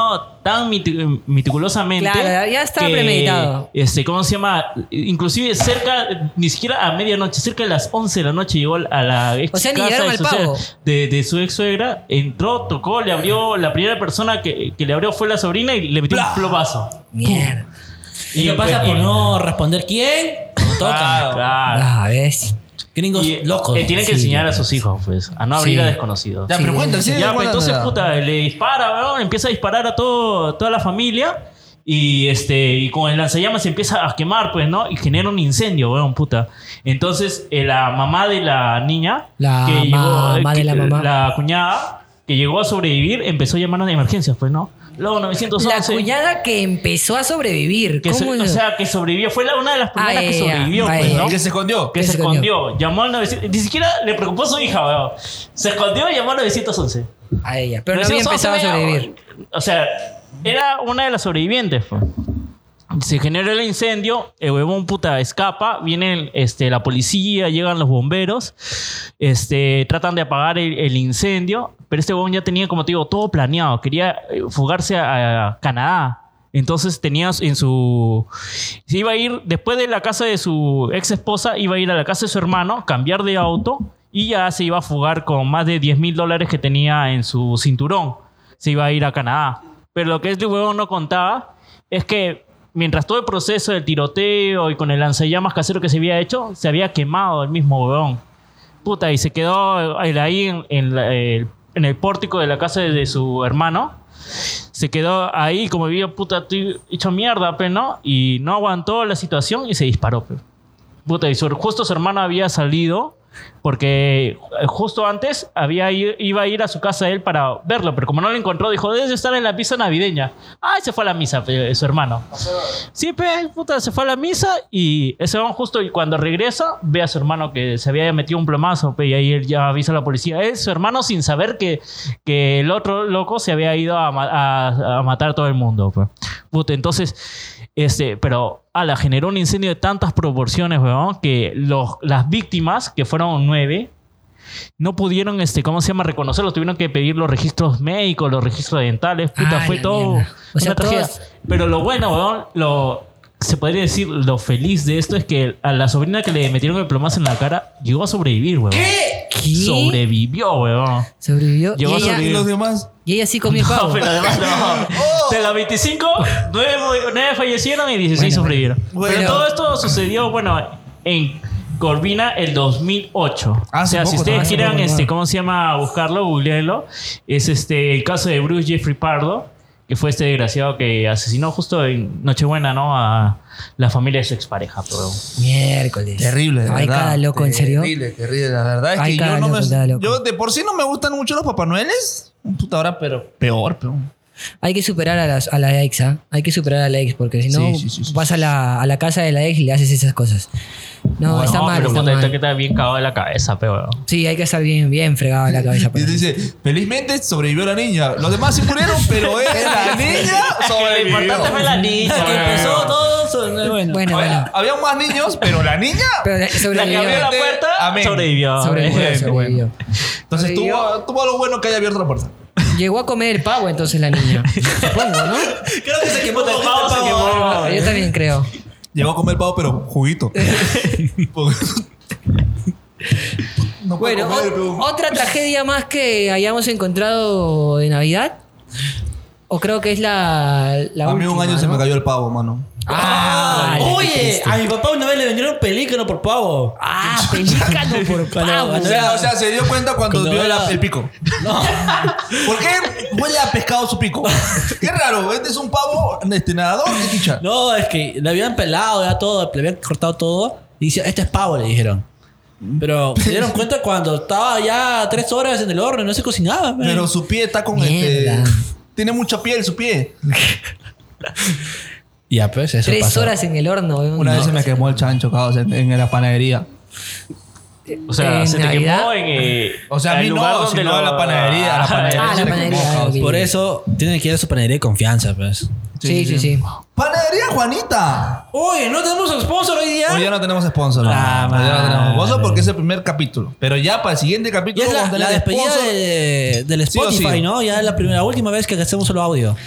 tan miti- meticulosamente. Claro, ya estaba que, premeditado. Este, ¿cómo se llama? Inclusive cerca, ni siquiera a medianoche, cerca de las once de la noche llegó a la ex O sea, ni casa llegaron de al su, pavo. suegra- de, de su ex suegra. Entró, tocó, le abrió. La primera persona que, que le abrió fue la sobrina y le metió ¡Bla! un plomazo. Mierda. ¿Y qué pasa por no responder quién? Toca. Claro, claro. Ah, ves. Gringos Y, locos. eh, tienen que Sí. enseñar a sus hijos, pues, a no abrir Sí. a desconocidos. Ya, pero cuenta, sí, Ya, pues, cuéntame. entonces, puta, le dispara, weón, empieza a disparar a todo, toda la familia y este y con el lanzallamas se empieza a quemar, pues, ¿no? Y genera un incendio, weón, puta. Entonces, eh, la mamá de la niña, La que llegó, mamá eh, de la que- mamá. la cuñada, que llegó a sobrevivir, empezó a llamar a emergencias, pues, ¿no? Luego novecientos once. La cuñada que empezó a sobrevivir. Que ¿Cómo so- es o eso? sea, que sobrevivió. Fue la- una de las primeras Ah, que ya, ya, sobrevivió, ya, pues, ya. ¿no? Que se escondió. Que Que se se escondió. escondió. Llamó al novecientos. Ni siquiera le preocupó a su hija, weón. Se escondió y llamó al novecientos once. A ella. Pero no había novecientos once empezado a veía, sobrevivir. O sea, era una de las sobrevivientes. Pues. Se generó el incendio, el huevón puta escapa, viene este, la policía, llegan los bomberos, este, tratan de apagar el, el incendio, pero este huevón ya tenía, como te digo, todo planeado. Quería eh, fugarse a, a Canadá. Entonces tenía en su... Se iba a ir, después de la casa de su ex esposa, iba a ir a la casa de su hermano, cambiar de auto y ya se iba a fugar con más de diez mil dólares que tenía en su cinturón. Se iba a ir a Canadá. Pero lo que este huevón no contaba es que mientras todo el proceso del tiroteo y con el lanzallamas casero que se había hecho, se había quemado el mismo huevón. Puta, y se quedó ahí en, en, la- el, en el pórtico de la casa de, de su hermano. Se quedó ahí como vio, puta, estoy hecho mierda, pe, ¿no? Y no aguantó la situación y se disparó, pe. Puta, y su, justo su hermano había salido porque justo antes había ir- iba a ir a su casa él para verlo, pero como no lo encontró, dijo, debe estar en la misa navideña. Ah, se fue a la misa, pe, su hermano. Sí, pe, puta, se fue a la misa y ese va justo y cuando regresa ve a su hermano que se había metido un plomazo, pe, y ahí él ya avisa a la policía. Él, su hermano, sin saber que, que el otro loco se había ido a, ma- a- a matar a todo el mundo, pe. Puta, entonces, este, pero ala, generó un incendio de tantas proporciones, weón, que los, las víctimas, que fueron nueve, no pudieron, este, ¿cómo se llama? Reconocerlos. Tuvieron que pedir los registros médicos, los registros dentales. Puta, Ah, fue la todo mierda. O sea, una tragedia. todos- Pero lo bueno, weón, lo, se podría decir, lo feliz de esto es que a la sobrina que le metieron el plomazo en la cara llegó a sobrevivir, weón. ¿Qué? Sobrevivió, weón. Sobrevivió. Llegó y, a ella, ¿Y sobrevivir. los demás? y ella sí comió No, pavo. pero además no. De las veinticinco, nueve, nueve fallecieron y dieciséis Bueno, sobrevivieron. bueno. Pero Pero- todo esto sucedió, bueno, en Corvina el dos mil ocho. Hace o sea, si poco, ustedes hace quieran, poco, este, ¿no? ¿cómo se llama? Buscarlo, googleenlo. Es este, el caso de Bruce Jeffrey Pardo, que fue este desgraciado que asesinó justo en Nochebuena, ¿no? A la familia de su expareja, pero... Miércoles. Terrible, de Hay verdad. cada loco, en serio. Terrible, terrible. La verdad es Hay que cada yo no loco, cada me... loco. Yo de por sí no me gustan mucho los Papá Noeles. Puta hora, pero peor, peor. Hay que superar a, las, a la ex, ¿ah? Hay que superar a la ex, porque si no, Sí, sí, sí, sí, vas a la, a la casa de la ex y le haces esas cosas. No, No, está mal, pero está puta, mal. está que está bien cagado de la cabeza, pero... Sí, hay que estar bien, bien fregado en la cabeza. Y para- dice, felizmente sobrevivió la niña. Los demás se murieron, pero él, la niña, Lo sobrevivió. importante fue la niña, Que weón. empezó todo. so- Bueno. Bueno, bueno. Había, había más niños, pero la niña. Pero La que sobrevivió. abrió la puerta, Amén. sobrevivió. Sobrevivió, Bien, sobrevivió. Entonces Sobrevivió. tuvo, tuvo lo bueno que haya abierto la puerta. Llegó a comer el pavo entonces la niña. Supongo, ¿no? Creo que se quemó Puta, el todo pavo se quemó. Yo también creo. Llegó a comer pavo, pero juguito. Porque- no puede Bueno, comer, o- pero- otra tragedia más que hayamos encontrado de Navidad. O creo que es la, la a mí un última, año se ¿no? me cayó el pavo, mano. Ah, qué Oye, triste. a mi papá una vez le vendieron pelícano por pavo. Ah, pelícano por Cuando- pavo. cuando O sea, o sea, se dio cuenta cuando Cuando vio era- la- el pico. No. ¿Por qué huele a pescado su pico? Qué raro, este es un pavo este, nadador, qué chicha. No, es que le habían pelado ya todo, le habían cortado todo. Y dice, este es pavo, le dijeron. Pero se dieron cuenta cuando estaba ya tres horas en el horno y no se cocinaba. man. Pero su pie está con Mierda. este. Tiene mucha piel su pie. Ya, pues eso Tres pasó. horas en el horno. weón. Una No. vez se me quemó el chancho, cabrón, en, en la panadería. O sea, ¿En se te Navidad? quemó en eh, O sea, a el mí lugar no, donde sino lo- a la panadería. A la panadería Ah, se la le panadería, quemó, cabrón. ok. Por eso tienen que ir a su panadería de confianza, pues. Sí, sí, sí. ¡Panadería Juanita! Oye, no tenemos sponsor hoy día. Hoy ya no tenemos sponsor. ¿no? Ah, Hoy ya no tenemos sponsor madre. porque es el primer capítulo. Pero ya para el siguiente Ya capítulo es la, vamos a la tener despedida sponsor. de- del Sí o Spotify, sí. ¿no? Ya es la primera, la última vez que hacemos solo audio.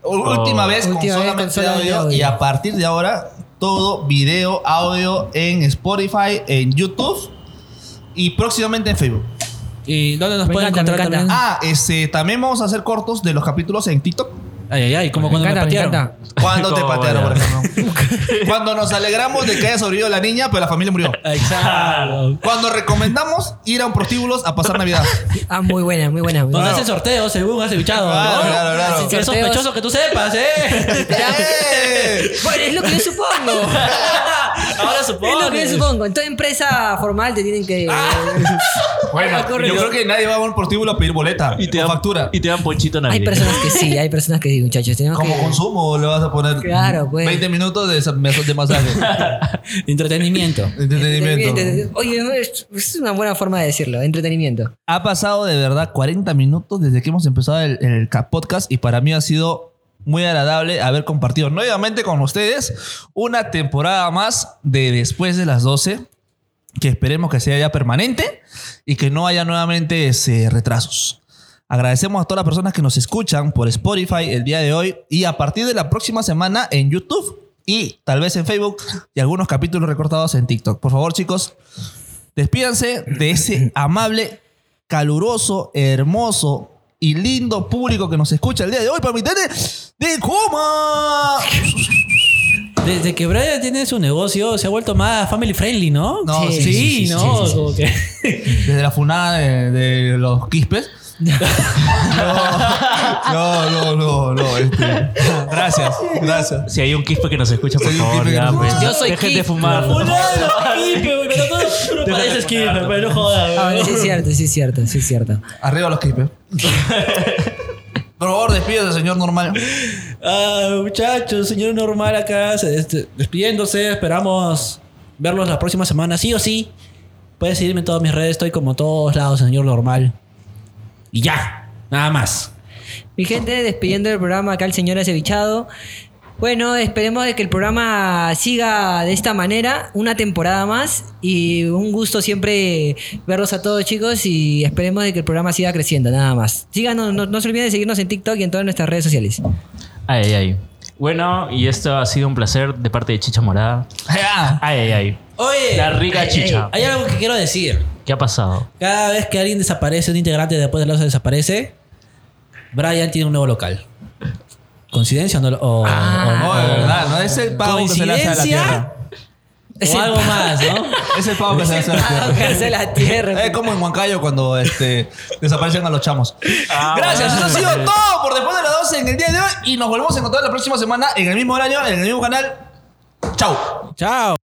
Última Oh. vez con Última vez solamente con solamente audio, audio. y a partir de ahora todo video, audio en Spotify, en YouTube y próximamente en Facebook. ¿Y dónde nos Me pueden encanta, me encontrar encanta. también? Ah, este, también vamos a hacer cortos de los capítulos en TikTok. Ay, ay, ay, como Me cuando me, encanta, me patearon. encanta. Cuando te ¿Cómo patearon, por vaya? ejemplo. Cuando nos alegramos de que haya sobrevivido la niña, pero la familia murió. Exacto. Cuando recomendamos ir a un prostíbulos a pasar Navidad. Ah, muy buena, muy buena. Muy Cuando buena. hacen sorteos según has bichado. Claro, ¿no? claro, claro. Que es Sorteos. sospechoso que tú sepas, ¿eh? ¡Eh! Bueno, es lo que yo supongo. Ahora Es supongo. lo que yo supongo. En toda empresa formal te tienen que. Bueno, Ah, correcto. yo creo que nadie va a un prostíbulo a pedir boleta Y te o dan factura. Y te dan ponchito Hay navideño. personas que sí, hay personas que sí, muchachos. Tenemos Como que... consumo le vas a poner Claro, pues. veinte minutos de, de masaje. Entretenimiento. Entretenimiento. Oye, es es una buena forma de decirlo, entretenimiento. Ha pasado de verdad cuarenta minutos desde que hemos empezado el, el ca- podcast y para mí ha sido muy agradable haber compartido nuevamente con ustedes una temporada más de Después de las doce, que esperemos que sea ya permanente y que no haya nuevamente ese, retrasos. Agradecemos a todas las personas que nos escuchan por Spotify el día de hoy y a partir de la próxima semana en YouTube y tal vez en Facebook y algunos capítulos recortados en TikTok. Por favor, chicos, despídanse de ese amable, caluroso, hermoso y lindo público que nos escucha el día de hoy. Permítete de coma. Desde que Brian tiene su negocio, se ha vuelto más family friendly, ¿no? No, sí, sí, sí, sí, ¿no? sí, sí, sí. Como que- Desde la funada de, de los quispes. No, no, no, no. Este, gracias, gracias. Si hay un quispe que nos escucha, por Si hay un favor, quispe que ya, nos pues, escucha. Yo soy dejen de quispe. fumar. Fulano, Kipe, güey, pero tú tú no pareces Kipe, pero no jodas. Ah, güey. sí es cierto, sí es cierto, sí es cierto. Arriba los quispes. Por favor, despídese, señor normal. Ah, muchachos, señor normal acá, se- este, despidiéndose. Esperamos verlos la próxima semana, sí o sí. Puedes seguirme en todas mis redes, estoy como todos lados, señor normal. Y ya, nada más. Mi gente, despidiendo del programa acá el señor Acevichado. Bueno, esperemos de que el programa siga de esta manera, una temporada más. Y un gusto siempre verlos a todos, chicos. Y esperemos de que el programa siga creciendo, nada más. Síganos, no, no se olviden de seguirnos en TikTok y en todas nuestras redes sociales. Ay, ay, ay. Bueno, y esto ha sido un placer de parte de Chicha Morada. Ya. Ay, ay, ay. Oye, La rica chicha. hay algo que quiero decir. ¿Qué ha pasado? Cada vez que alguien desaparece, un integrante después de los desaparece, Brian tiene un nuevo local. ¿Coincidencia o no? O, Ah. No, de verdad, no es el pavo que se le hace a la ¿Coincidencia? tierra. o algo más, ¿no? Es el pavo que se le hace a la Ah, tierra. que hace la tierra. Es como en Huancayo cuando este, desaparecen a los chamos. Ah, Gracias, bueno. eso ha sido todo por Después de las doce en el día de hoy y nos volvemos a encontrar la próxima semana en el mismo horario, en el mismo canal. Chau. Chao.